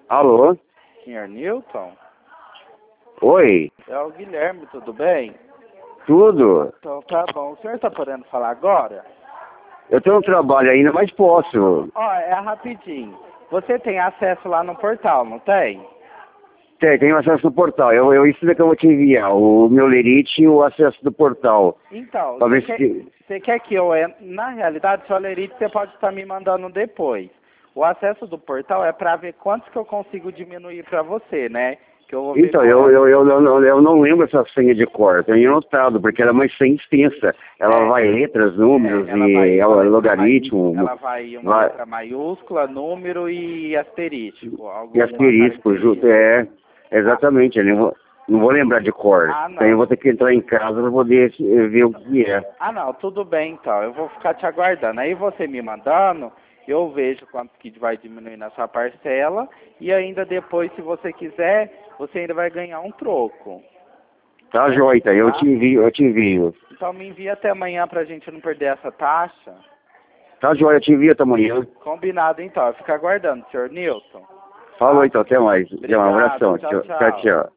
Alô? Senhor Newton? Oi? É o Guilherme, tudo bem? Tudo? Então tá bom. O senhor tá podendo falar agora? Eu tenho um trabalho ainda, mas posso. Ó, é rapidinho. Você tem acesso lá no portal, não tem? Tenho acesso do portal. Isso daqui eu vou te enviar. O meu lerite e o acesso do portal. Então, Pra ver você quer que eu entre? Na realidade, seu Lerite, você pode estar me mandando depois. O acesso do portal é para ver quantos que eu consigo diminuir para você, né? Que eu vou ver Então, qual é. eu não lembro essa senha de cor. Tenho anotado, porque ela é uma senha extensa. Ela vai letras, números e logaritmo. Ela vai uma letra maiúscula, número e asterístico. E asterisco, exatamente. Eu não vou lembrar de cor. Ah, não. Então eu vou ter que entrar em casa para poder ver o que é. Ah, não, tudo bem então. Eu vou ficar te aguardando. Aí você me mandando, eu vejo quanto que vai diminuir na sua parcela. E ainda depois, se você quiser, você ainda vai ganhar um troco. Tá, joia, então. Eu te envio. Então me envia até amanhã pra gente não perder essa taxa. Tá, joia, eu te envio até amanhã. Combinado então. Eu fico aguardando, senhor Newton. Falou então, até mais. Obrigado, Um abração. tchau. Tchau.